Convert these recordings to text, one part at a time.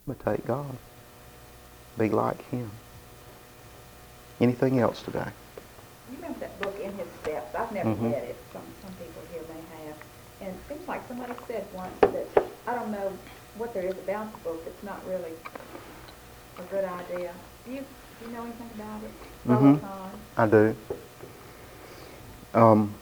Imitate God. Be like Him. Anything else today? You remember that book, In His Steps? I've never Mm-hmm. read it. Some people here may have. And it seems like somebody said once that I don't know what there is about the book that's not really a good idea. Do you know anything about it? Mm-hmm. Peloton. I do. Um,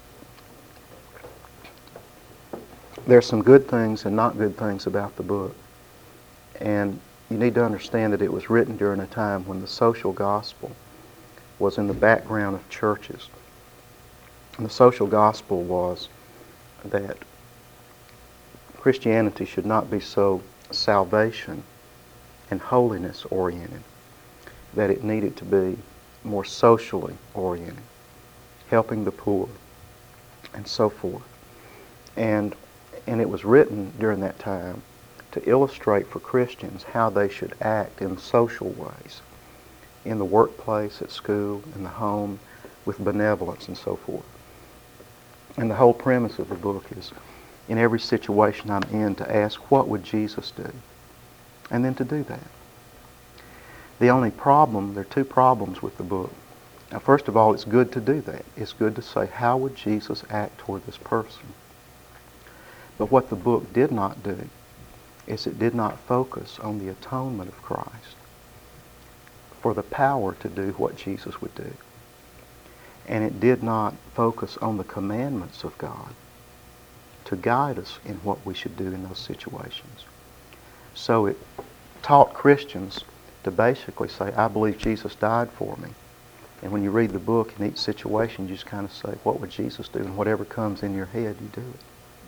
there's some good things and not good things about the book. And you need to understand that it was written during a time when the social gospel was in the background of churches. And the social gospel was that Christianity should not be so salvation and holiness oriented, that it needed to be more socially oriented, helping the poor, and so forth. And it was written during that time to illustrate for Christians how they should act in social ways, in the workplace, at school, in the home, with benevolence and so forth. And the whole premise of the book is, in every situation I'm in, to ask, what would Jesus do? And then to do that. The only problem, there are two problems with the book. Now, first of all, it's good to do that. It's good to say, how would Jesus act toward this person? But what the book did not do is it did not focus on the atonement of Christ for the power to do what Jesus would do. And it did not focus on the commandments of God to guide us in what we should do in those situations. So it taught Christians to basically say, I believe Jesus died for me. And when you read the book, in each situation, you just kind of say, what would Jesus do? And whatever comes in your head, you do it.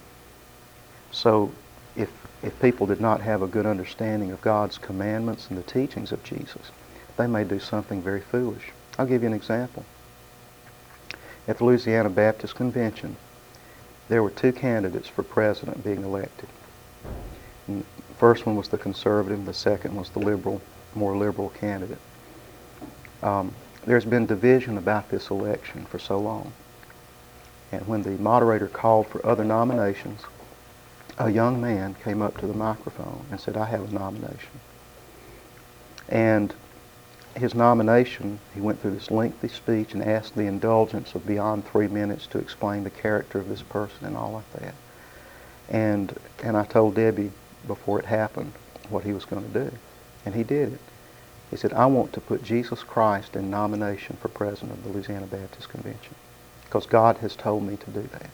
So if people did not have a good understanding of God's commandments and the teachings of Jesus, they may do something very foolish. I'll give you an example. At the Louisiana Baptist Convention, there were two candidates for president being elected. And the first one was the conservative, the second was the liberal, more liberal candidate. There's been division about this election for so long. And when the moderator called for other nominations, a young man came up to the microphone and said, I have a nomination. And his nomination, he went through this lengthy speech and asked the indulgence of beyond 3 minutes to explain the character of this person and all like that. And I told Debbie before it happened what he was going to do. And he did it. He said, I want to put Jesus Christ in nomination for president of the Louisiana Baptist Convention because God has told me to do that.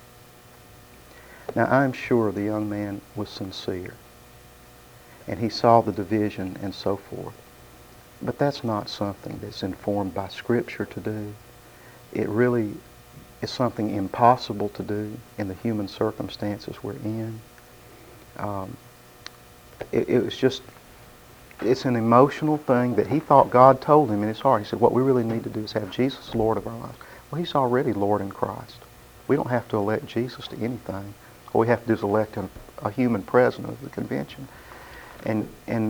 Now, I'm sure the young man was sincere, and he saw the division and so forth. But that's not something that's informed by Scripture to do. It really is something impossible to do in the human circumstances we're in. It was just, it's an emotional thing that he thought God told him in his heart. He said, what we really need to do is have Jesus Lord of our lives. Well, He's already Lord in Christ. We don't have to elect Jesus to anything. All we have to do is elect a human president of the convention. And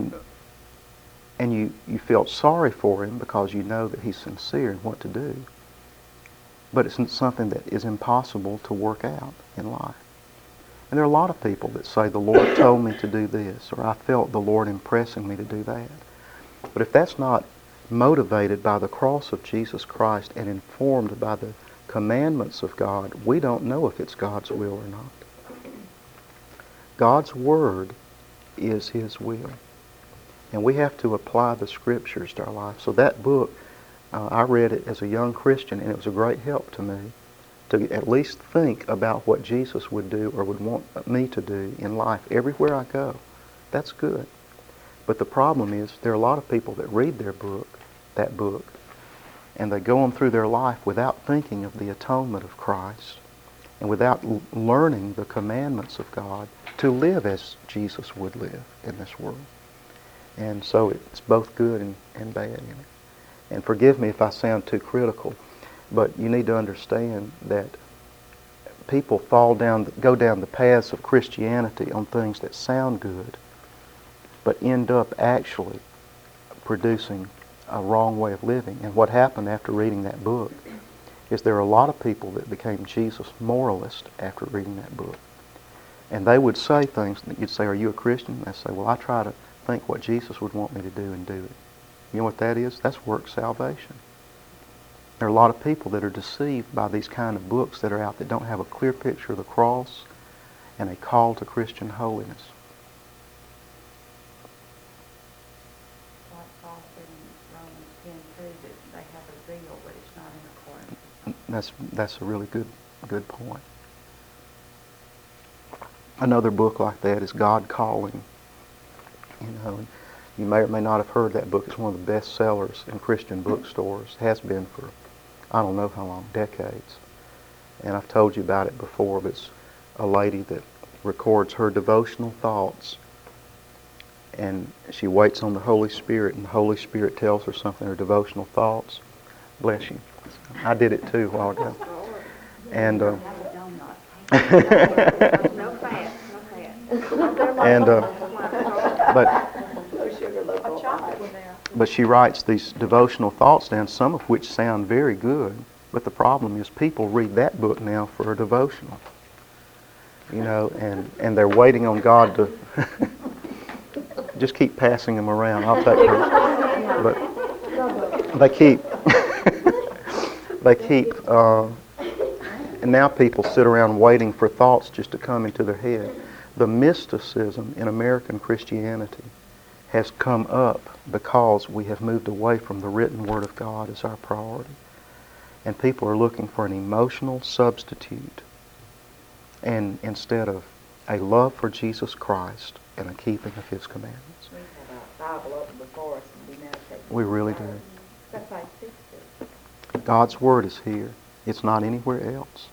you felt sorry for him because you know that he's sincere in what to do. But it's something that is impossible to work out in life. And there are a lot of people that say, the Lord told me to do this, or I felt the Lord impressing me to do that. But if that's not motivated by the cross of Jesus Christ and informed by the commandments of God, we don't know if it's God's will or not. God's Word is His will. And we have to apply the Scriptures to our life. So that book, I read it as a young Christian, and it was a great help to me to at least think about what Jesus would do or would want me to do in life everywhere I go. That's good. But the problem is there are a lot of people that read that book, and they go on through their life without thinking of the atonement of Christ and without learning the commandments of God to live as Jesus would live in this world. And so it's both good and bad in it. And forgive me if I sound too critical, but you need to understand that people go down the paths of Christianity on things that sound good, but end up actually producing a wrong way of living. And what happened after reading that book is there are a lot of people that became Jesus moralists after reading that book. And they would say things that you'd say, are you a Christian? And they'd say, well, I try to think what Jesus would want me to do and do it. You know what that is? That's work salvation. There are a lot of people that are deceived by these kind of books that are out that don't have a clear picture of the cross and a call to Christian holiness. Like Paul said in Romans 10 too, that they have a zeal, but it's not in accordance. That's a really good point. Another book like that is God Calling. You know, you may or may not have heard that book. It's one of the best sellers in Christian bookstores. Has been for I don't know how long, decades. And I've told you about it before, but it's a lady that records her devotional thoughts, and she waits on the Holy Spirit, and the Holy Spirit tells her something, her devotional thoughts. Bless you. I did it too a while ago. And Have a donut. No fat, no fat. and A chocolate one there. but she writes these devotional thoughts down, some of which sound very good. But the problem is people read that book now for a devotional. You know, and they're waiting on God to just keep passing them around. I'll take hers. But they keep, and now people sit around waiting for thoughts just to come into their head. The mysticism in American Christianity has come up because we have moved away from the written Word of God as our priority. And people are looking for an emotional substitute, and instead of a love for Jesus Christ and a keeping of His commandments. We have a Bible open before us and we meditate. We really do. That's like 60. God's Word is here. It's not anywhere else.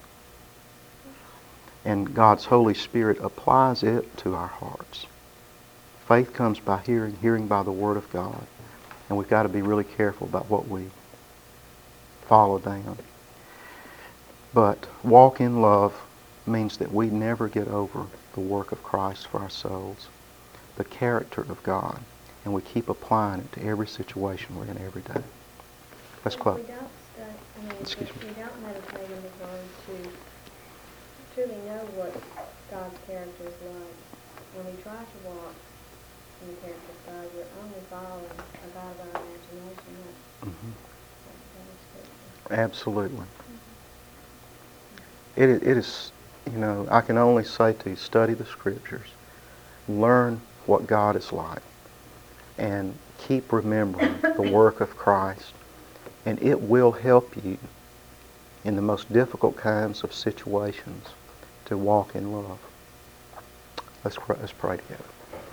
And God's Holy Spirit applies it to our hearts. Faith comes by hearing, hearing by the Word of God. And we've got to be really careful about what we follow down. But walk in love means that we never get over the work of Christ for our souls, the character of God, and we keep applying it to every situation we're in every day. Let's close. We don't study, Excuse me. we don't meditate in the Word to truly know what God's character is like. When we try to walk in the character of God, we're only following a God of our imagination. Mhm. That's Absolutely. It is, you know, I can only say to you, study the Scriptures. Learn what God is like. And keep remembering the work of Christ. And it will help you in the most difficult kinds of situations to walk in love. Let's pray together.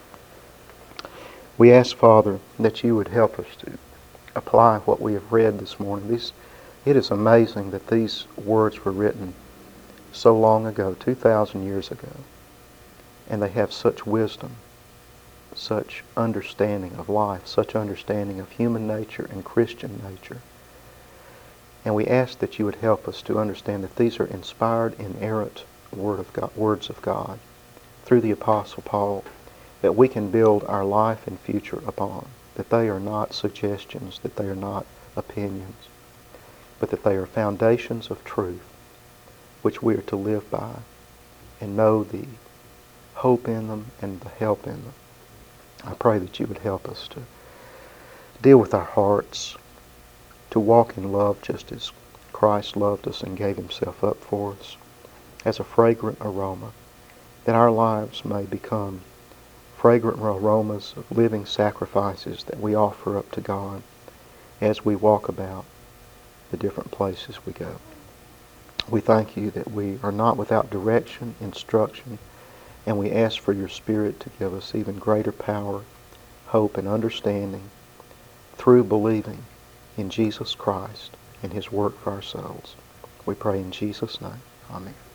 We ask, Father, that you would help us to apply what we have read this morning. It is amazing that these words were written so long ago, 2,000 years ago, and they have such wisdom, such understanding of life, such understanding of human nature and Christian nature. And we ask that you would help us to understand that these are inspired, inerrant words of God through the Apostle Paul, that we can build our life and future upon, that they are not suggestions, that they are not opinions, but that they are foundations of truth which we are to live by and know the hope in them and the help in them. I pray that you would help us to deal with our hearts, to walk in love just as Christ loved us and gave Himself up for us as a fragrant aroma, that our lives may become fragrant aromas of living sacrifices that we offer up to God as we walk about the different places we go. We thank you that we are not without direction, instruction, and we ask for your Spirit to give us even greater power, hope, and understanding through believing in Jesus Christ and His work for our souls. We pray in Jesus' name. Amen.